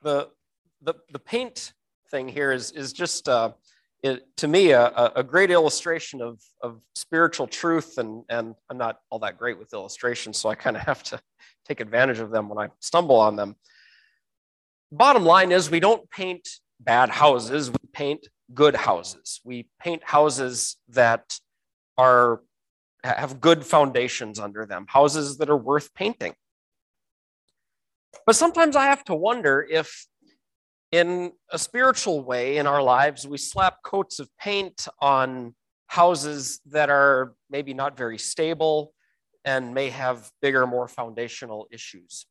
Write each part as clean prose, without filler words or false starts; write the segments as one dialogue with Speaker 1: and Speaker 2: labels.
Speaker 1: the the paint thing here is just to me a great illustration of spiritual truth, and I'm not all that great with illustrations, so I kind of have to take advantage of them when I stumble on them. Bottom line is, we don't paint bad houses, we paint good houses. We paint houses that have good foundations under them, houses that are worth painting. But sometimes I have to wonder if, in a spiritual way in our lives, we slap coats of paint on houses that are maybe not very stable and may have bigger, more foundational issues.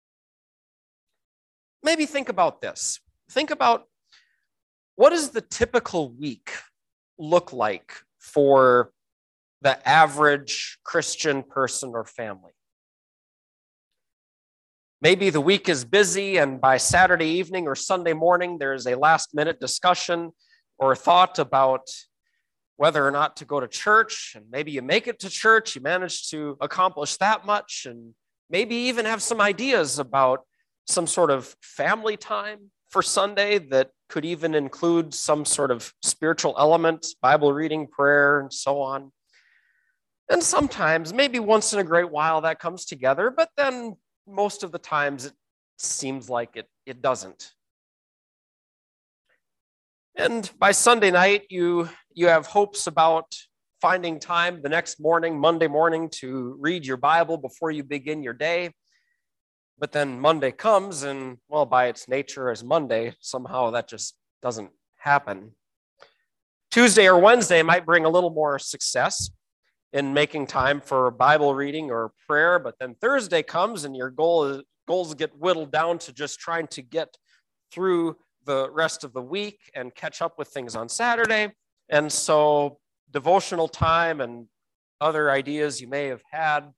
Speaker 1: Maybe think about this. Think about, what does the typical week look like for the average Christian person or family? Maybe the week is busy, and by Saturday evening or Sunday morning, there's a last-minute discussion or thought about whether or not to go to church, and maybe you make it to church, you manage to accomplish that much, and maybe even have some ideas about some sort of family time for Sunday that could even include some sort of spiritual element, Bible reading, prayer, and so on. And sometimes, maybe once in a great while, that comes together, but then most of the times it seems like it doesn't. And by Sunday night, you have hopes about finding time the next morning, Monday morning, to read your Bible before you begin your day. But then Monday comes, and, well, by its nature as Monday, somehow that just doesn't happen. Tuesday or Wednesday might bring a little more success in making time for Bible reading or prayer, but then Thursday comes and your goals get whittled down to just trying to get through the rest of the week and catch up with things on Saturday. And so devotional time and other ideas you may have had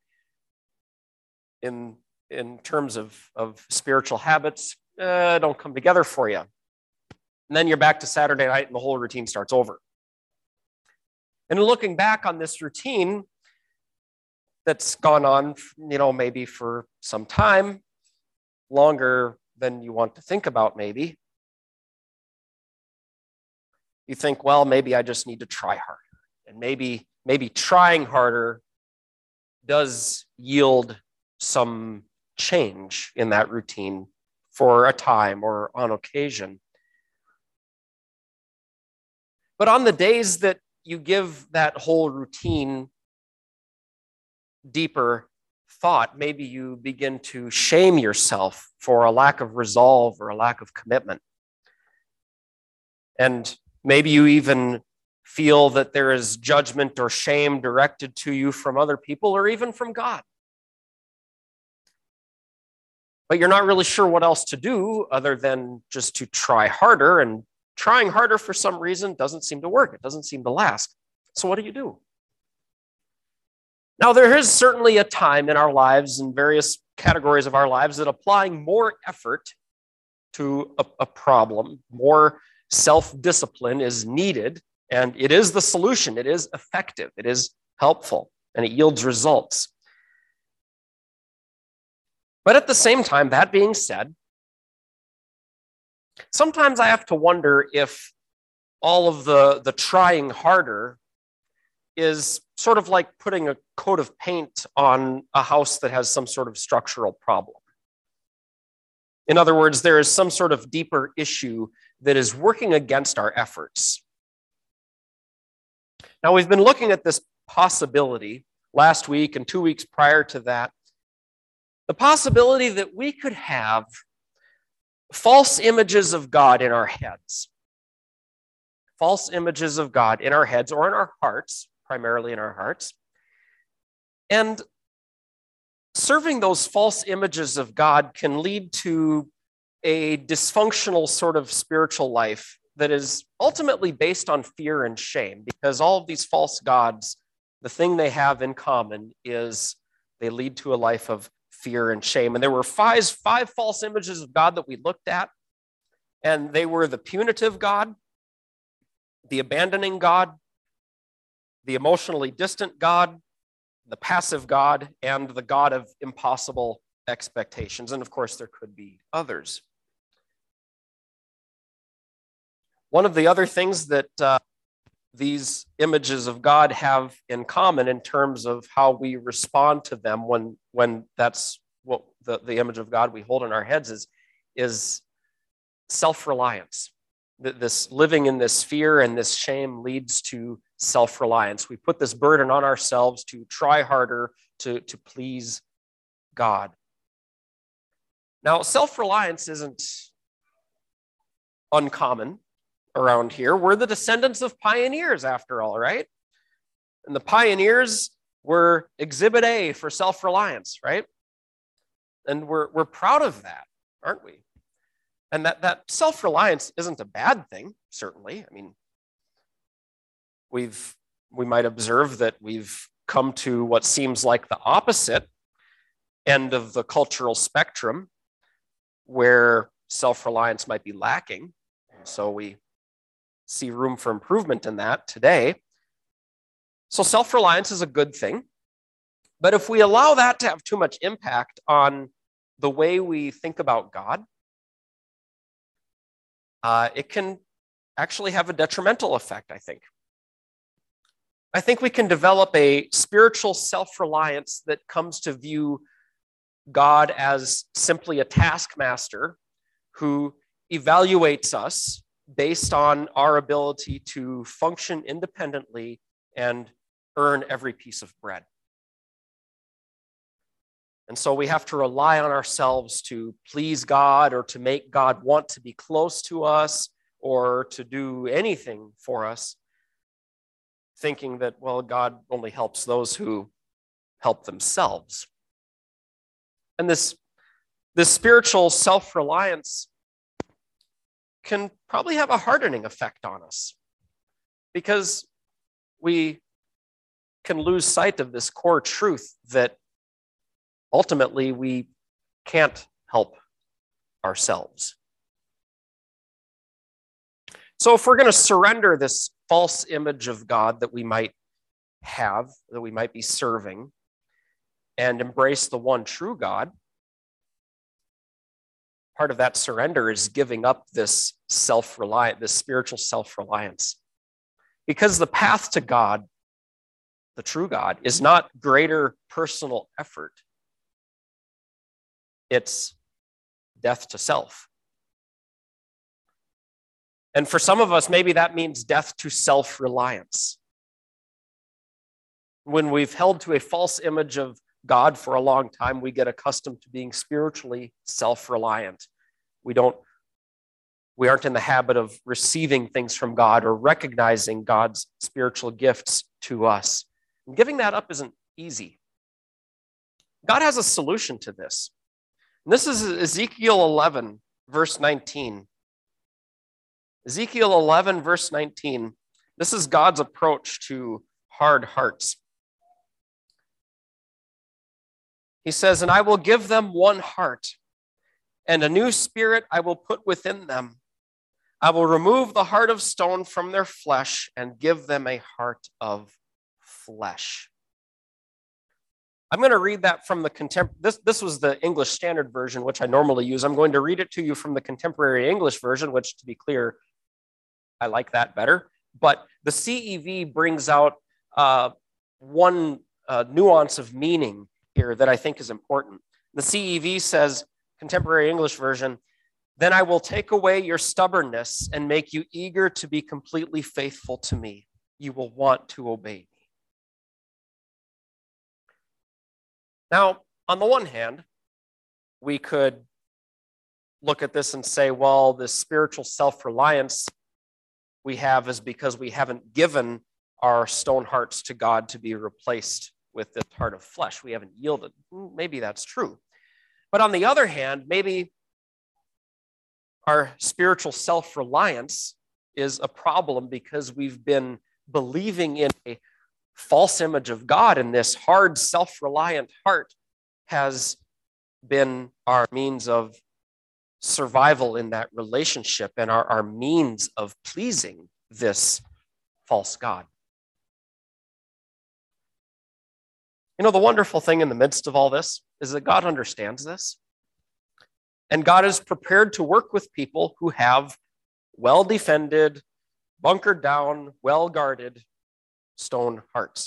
Speaker 1: in terms of spiritual habits don't come together for you. And then you're back to Saturday night and the whole routine starts over. And looking back on this routine that's gone on, maybe for some time, longer than you want to think about maybe, you think, well, maybe I just need to try harder. And maybe trying harder does yield some change in that routine for a time or on occasion. But on the days that you give that whole routine deeper thought, maybe you begin to shame yourself for a lack of resolve or a lack of commitment. And maybe you even feel that there is judgment or shame directed to you from other people or even from God. But you're not really sure what else to do other than just to try harder, and trying harder for some reason doesn't seem to work. It doesn't seem to last. So what do? Now, there is certainly a time in our lives, in various categories of our lives, that applying more effort to a problem, more self-discipline is needed, and it is the solution. It is effective. It is helpful, and it yields results. But at the same time, that being said, sometimes I have to wonder if all of the trying harder is sort of like putting a coat of paint on a house that has some sort of structural problem. In other words, there is some sort of deeper issue that is working against our efforts. Now, we've been looking at this possibility last week and 2 weeks prior to that, the possibility that we could have false images of God in our heads. False images of God in our heads or in our hearts, primarily in our hearts. And serving those false images of God can lead to a dysfunctional sort of spiritual life that is ultimately based on fear and shame, because all of these false gods, the thing they have in common is they lead to a life of fear and shame. And there were five false images of God that we looked at, and they were the punitive God, the abandoning God, the emotionally distant God, the passive God, and the God of impossible expectations. And of course, there could be others. One of the other things that these images of God have in common in terms of how we respond to them when that's what the image of God we hold in our heads is self-reliance. This living in this fear and this shame leads to self-reliance. We put this burden on ourselves to try harder to please God. Now, self-reliance isn't uncommon around here. We're the descendants of pioneers, after all, right? And the pioneers were exhibit A for self-reliance, right? And we're proud of that, aren't we? And that self-reliance isn't a bad thing, certainly. I mean, we might observe that we've come to what seems like the opposite end of the cultural spectrum, where self-reliance might be lacking. So we see room for improvement in that today. So self-reliance is a good thing. But if we allow that to have too much impact on the way we think about God, it can actually have a detrimental effect, I think. I think we can develop a spiritual self-reliance that comes to view God as simply a taskmaster who evaluates us based on our ability to function independently and earn every piece of bread. And so we have to rely on ourselves to please God or to make God want to be close to us or to do anything for us, thinking that, well, God only helps those who help themselves. And this spiritual self-reliance can probably have a hardening effect on us because we can lose sight of this core truth that ultimately we can't help ourselves. So if we're going to surrender this false image of God that we might have, that we might be serving, and embrace the one true God, part of that surrender is giving up this spiritual self-reliance. Because the path to God, the true God, is not greater personal effort. It's death to self. And for some of us, maybe that means death to self-reliance. When we've held to a false image of God for a long time, we get accustomed to being spiritually self-reliant. We aren't in the habit of receiving things from God or recognizing God's spiritual gifts to us. And giving that up isn't easy. God has a solution to this. And this is Ezekiel 11, verse 19. Ezekiel 11, verse 19. This is God's approach to hard hearts. He says, "And I will give them one heart, and a new spirit I will put within them. I will remove the heart of stone from their flesh and give them a heart of flesh." I'm going to read that from the this was the English Standard Version, which I normally use. I'm going to read it to you from the Contemporary English Version, which, to be clear, I like that better. But the CEV brings out one nuance of meaning here that I think is important. The CEV says, Contemporary English Version, "Then I will take away your stubbornness and make you eager to be completely faithful to me. You will want to obey me." Now, on the one hand, we could look at this and say, well, this spiritual self-reliance we have is because we haven't given our stone hearts to God to be replaced with this heart of flesh. We haven't yielded. Maybe that's true. But on the other hand, maybe our spiritual self-reliance is a problem because we've been believing in a false image of God, and this hard, self-reliant heart has been our means of survival in that relationship and our means of pleasing this false God. You know, the wonderful thing in the midst of all this is that God understands this. And God is prepared to work with people who have well-defended, bunkered down, well-guarded stone hearts.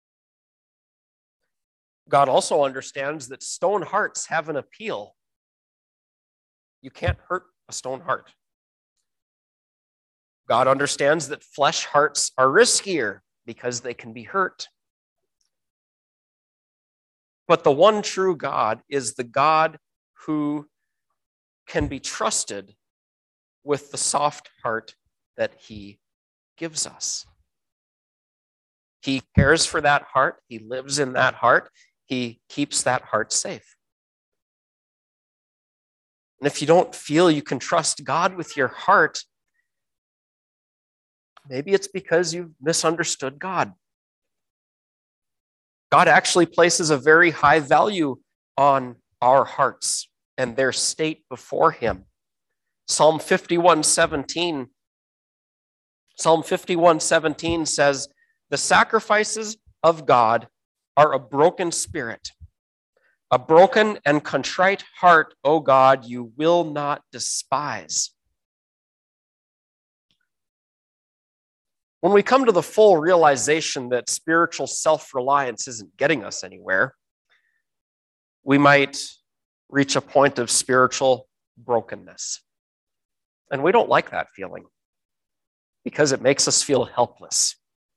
Speaker 1: God also understands that stone hearts have an appeal. You can't hurt a stone heart. God understands that flesh hearts are riskier because they can be hurt. But the one true God is the God who can be trusted with the soft heart that he gives us. He cares for that heart. He lives in that heart. He keeps that heart safe. And if you don't feel you can trust God with your heart, maybe it's because you've misunderstood God. God actually places a very high value on our hearts and their state before him. Psalm 51:17 says, "The sacrifices of God are a broken spirit. A broken and contrite heart, O God, you will not despise." When we come to the full realization that spiritual self-reliance isn't getting us anywhere, we might reach a point of spiritual brokenness. And we don't like that feeling because it makes us feel helpless.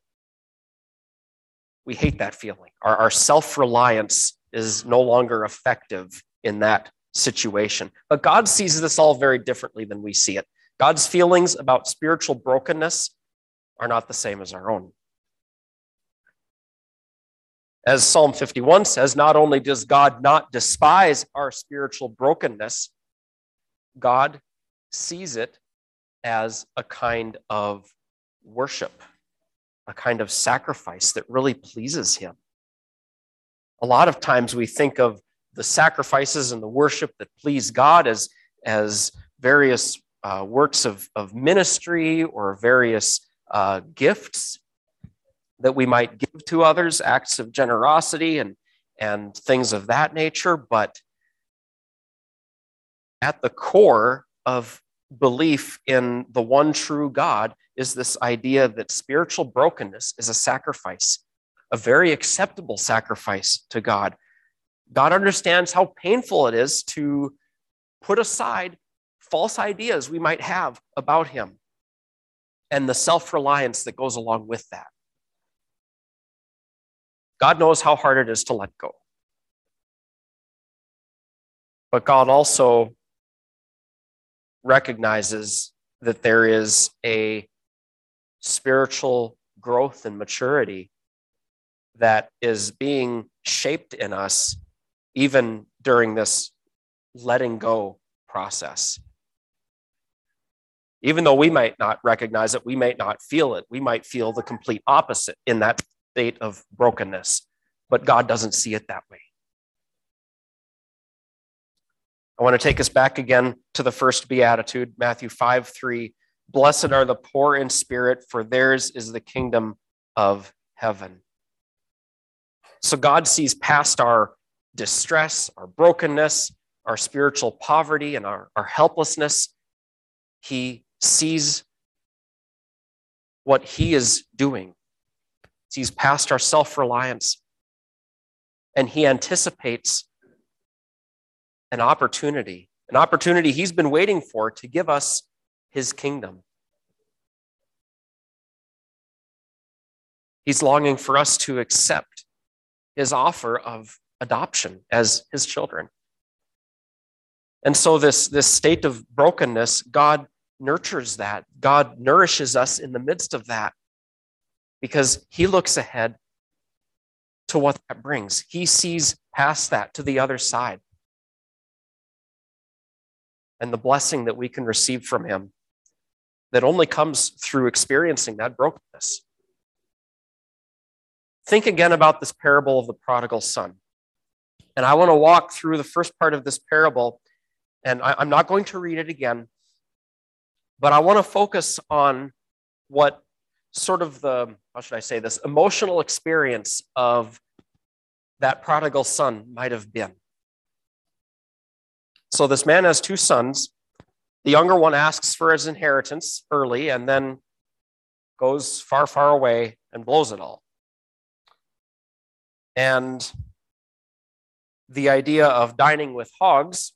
Speaker 1: We hate that feeling. Our self-reliance is no longer effective in that situation. But God sees this all very differently than we see it. God's feelings about spiritual brokenness are not the same as our own. As Psalm 51 says, not only does God not despise our spiritual brokenness, God sees it as a kind of worship, a kind of sacrifice that really pleases him. A lot of times we think of the sacrifices and the worship that please God as various works of ministry or various gifts that we might give to others, acts of generosity and things of that nature. But at the core of belief in the one true God is this idea that spiritual brokenness is a sacrifice, a very acceptable sacrifice to God. God understands how painful it is to put aside false ideas we might have about him and the self-reliance that goes along with that. God knows how hard it is to let go. But God also recognizes that there is a spiritual growth and maturity that is being shaped in us even during this letting go process. Even though we might not recognize it, we might not feel it, we might feel the complete opposite in that state of brokenness, but God doesn't see it that way. I want to take us back again to the first beatitude, Matthew 5:3. Blessed are the poor in spirit, for theirs is the kingdom of heaven. So God sees past our distress, our brokenness, our spiritual poverty, and our helplessness. He sees what he is doing. Sees past our self-reliance, and he anticipates an opportunity he's been waiting for to give us his kingdom. He's longing for us to accept his offer of adoption as his children. And so this state of brokenness, God nurtures that. God nourishes us in the midst of that because he looks ahead to what that brings. He sees past that to the other side and the blessing that we can receive from him that only comes through experiencing that brokenness. Think again about this parable of the prodigal son. And I want to walk through the first part of this parable, and I'm not going to read it again, but I want to focus on what sort of this emotional experience of that prodigal son might have been. So this man has two sons. The younger one asks for his inheritance early, and then goes far, far away and blows it all. And the idea of dining with hogs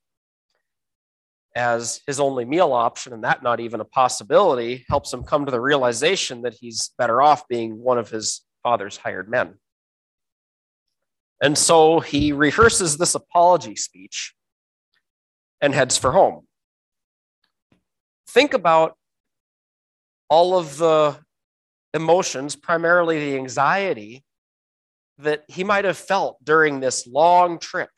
Speaker 1: as his only meal option, and that not even a possibility, helps him come to the realization that he's better off being one of his father's hired men. And so he rehearses this apology speech and heads for home. Think about all of the emotions, primarily the anxiety, that he might have felt during this long trip.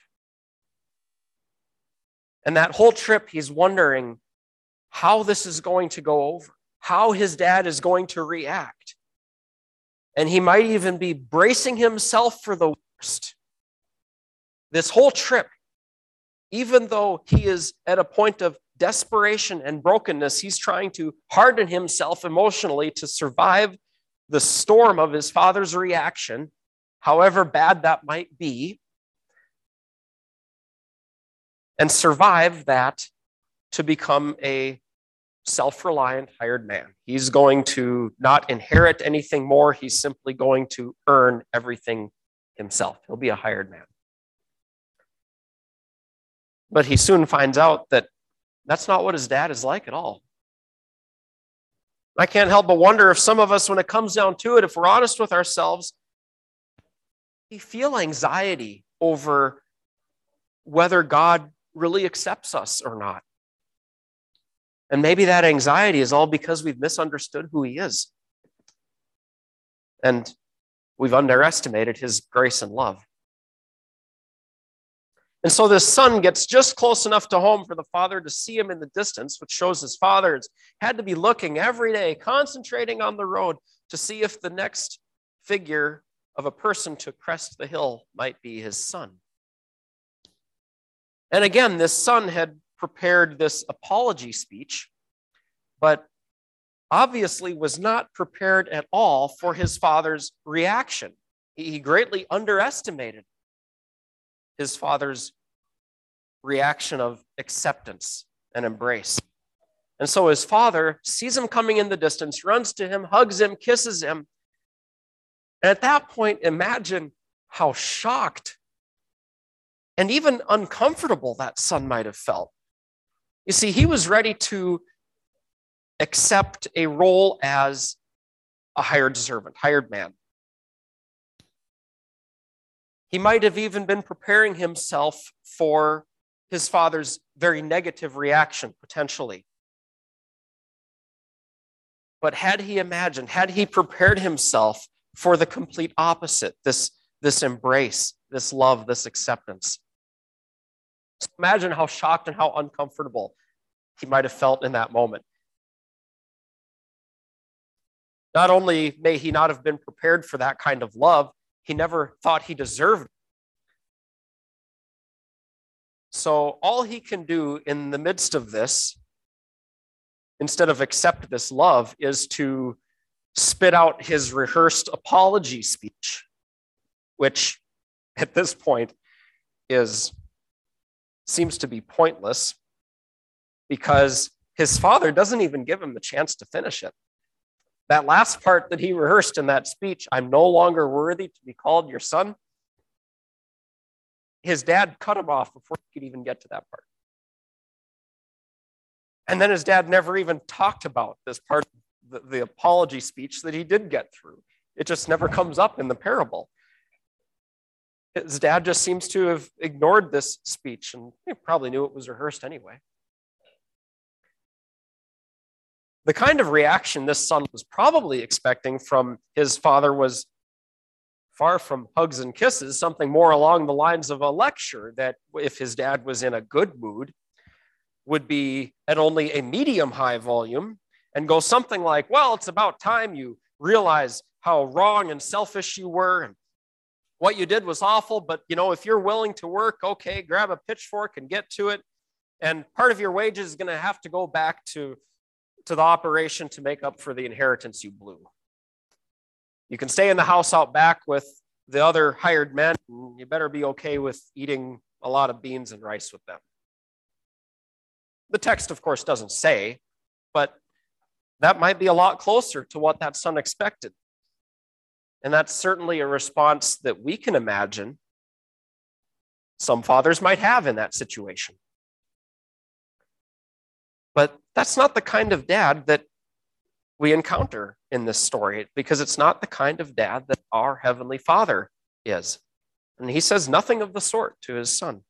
Speaker 1: And that whole trip, he's wondering how this is going to go over, how his dad is going to react. And he might even be bracing himself for the worst. This whole trip, even though he is at a point of desperation and brokenness, he's trying to harden himself emotionally to survive the storm of his father's reaction, however bad that might be, and survive that to become a self-reliant hired man. He's going to not inherit anything more. He's simply going to earn everything himself. He'll be a hired man. But he soon finds out that that's not what his dad is like at all. I can't help but wonder if some of us, when it comes down to it, if we're honest with ourselves, we feel anxiety over whether God really accepts us or not. And maybe that anxiety is all because we've misunderstood who he is. And we've underestimated his grace and love. And so this son gets just close enough to home for the father to see him in the distance, which shows his father has had to be looking every day, concentrating on the road to see if the next figure of a person to crest the hill might be his son. And again, this son had prepared this apology speech, but obviously was not prepared at all for his father's reaction. He greatly underestimated his father's reaction of acceptance and embrace. And so his father sees him coming in the distance, runs to him, hugs him, kisses him. And at that point, imagine how shocked and even uncomfortable that son might have felt. You see, he was ready to accept a role as a hired servant, hired man. He might have even been preparing himself for his father's very negative reaction, potentially. But had he imagined, had he prepared himself for the complete opposite, this embrace, this love, this acceptance? So imagine how shocked and how uncomfortable he might have felt in that moment. Not only may he not have been prepared for that kind of love, he never thought he deserved it. So all he can do in the midst of this, instead of accept this love, is to spit out his rehearsed apology speech, which at this point seems to be pointless because his father doesn't even give him the chance to finish it. That last part that he rehearsed in that speech, I'm no longer worthy to be called your son, his dad cut him off before he could even get to that part. And then his dad never even talked about this part, the apology speech that he did get through. It just never comes up in the parable. His dad just seems to have ignored this speech, and he probably knew it was rehearsed anyway. The kind of reaction this son was probably expecting from his father was far from hugs and kisses, something more along the lines of a lecture that, if his dad was in a good mood, would be at only a medium-high volume and go something like, well, it's about time you realize how wrong and selfish you were, and what you did was awful, but if you're willing to work, okay, grab a pitchfork and get to it. And part of your wages is going to have to go back to the operation to make up for the inheritance you blew. You can stay in the house out back with the other hired men. And you better be okay with eating a lot of beans and rice with them. The text, of course, doesn't say, but that might be a lot closer to what that son expected. And that's certainly a response that we can imagine some fathers might have in that situation. But that's not the kind of dad that we encounter in this story, because it's not the kind of dad that our Heavenly Father is. And he says nothing of the sort to his son.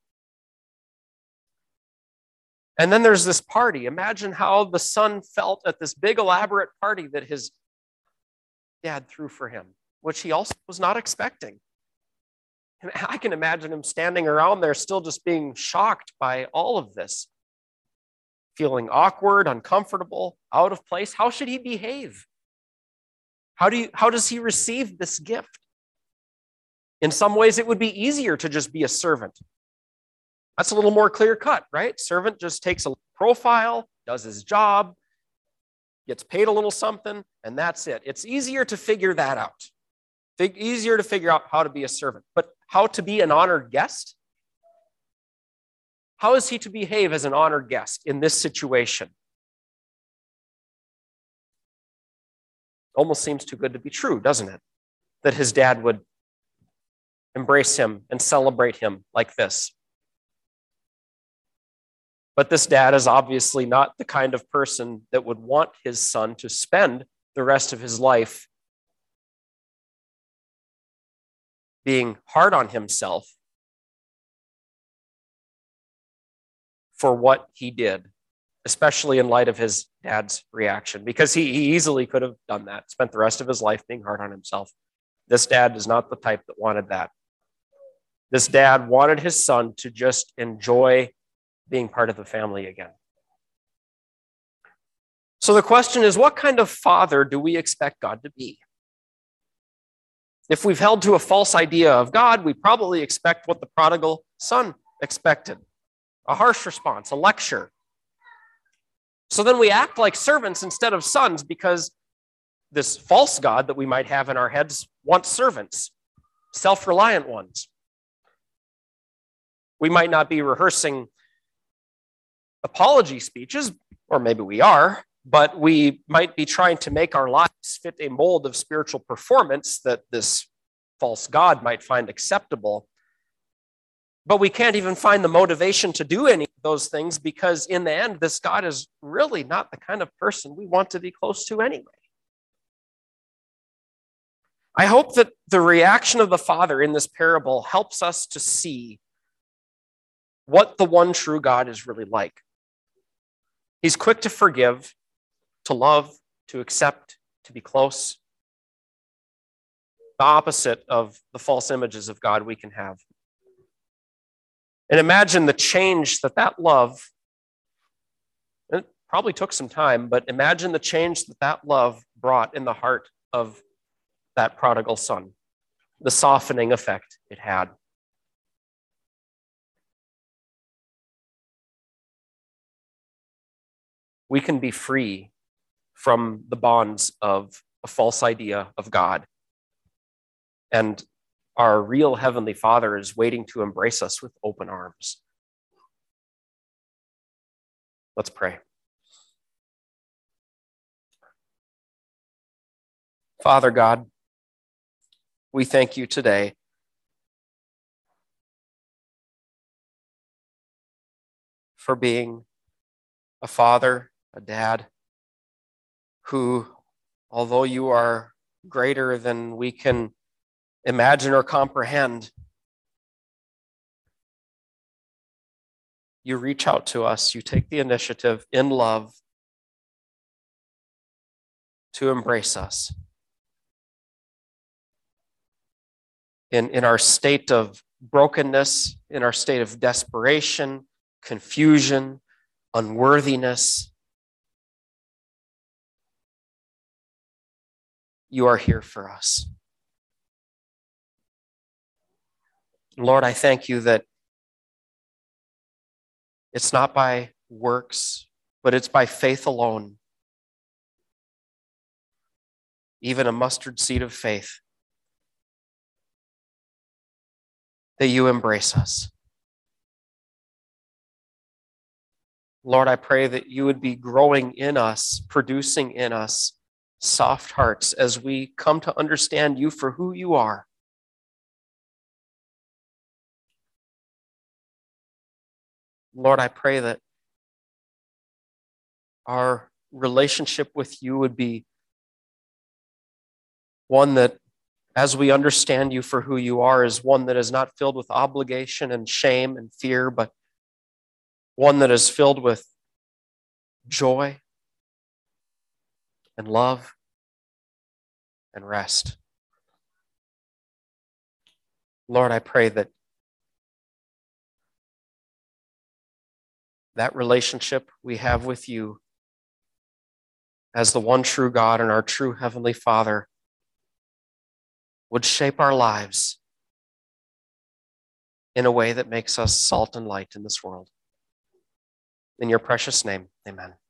Speaker 1: And then there's this party. Imagine how the son felt at this big elaborate party that his dad threw for him, which he also was not expecting. And I can imagine him standing around there still just being shocked by all of this, feeling awkward, uncomfortable, out of place. How should he behave? How does he receive this gift? In some ways, it would be easier to just be a servant. That's a little more clear cut, right? Servant just takes a profile, does his job, gets paid a little something, and that's it. It's easier to figure that out. Easier to figure out how to be a servant. But how to be an honored guest? How is he to behave as an honored guest in this situation? Almost seems too good to be true, doesn't it? That his dad would embrace him and celebrate him like this. But this dad is obviously not the kind of person that would want his son to spend the rest of his life being hard on himself for what he did, especially in light of his dad's reaction, because he easily could have done that, spent the rest of his life being hard on himself. This dad is not the type that wanted that. This dad wanted his son to just enjoy being part of the family again. So the question is, what kind of father do we expect God to be? If we've held to a false idea of God, we probably expect what the prodigal son expected: a harsh response, a lecture. So then we act like servants instead of sons, because this false God that we might have in our heads wants servants, self-reliant ones. We might not be rehearsing apology speeches, or maybe we are, but we might be trying to make our lives fit a mold of spiritual performance that this false God might find acceptable. But we can't even find the motivation to do any of those things, because in the end, this God is really not the kind of person we want to be close to anyway. I hope that the reaction of the Father in this parable helps us to see what the one true God is really like. He's quick to forgive, to love, to accept, to be close. The opposite of the false images of God we can have. And imagine the change that love, it probably took some time, but imagine the change that love brought in the heart of that prodigal son, the softening effect it had. We can be free from the bonds of a false idea of God. And our real Heavenly Father is waiting to embrace us with open arms. Let's pray. Father God, we thank you today for being a father, a dad, who, although you are greater than we can imagine or comprehend, you reach out to us, you take the initiative in love to embrace us. In our state of brokenness, in our state of desperation, confusion, unworthiness, you are here for us. Lord, I thank you that it's not by works, but it's by faith alone. Even a mustard seed of faith, that you embrace us. Lord, I pray that you would be growing in us, producing in us soft hearts as we come to understand you for who you are. Lord, I pray that our relationship with you would be one that, as we understand you for who you are, is one that is not filled with obligation and shame and fear, but one that is filled with joy and love and rest. Lord, I pray that that relationship we have with you as the one true God and our true Heavenly Father would shape our lives in a way that makes us salt and light in this world. In your precious name, amen.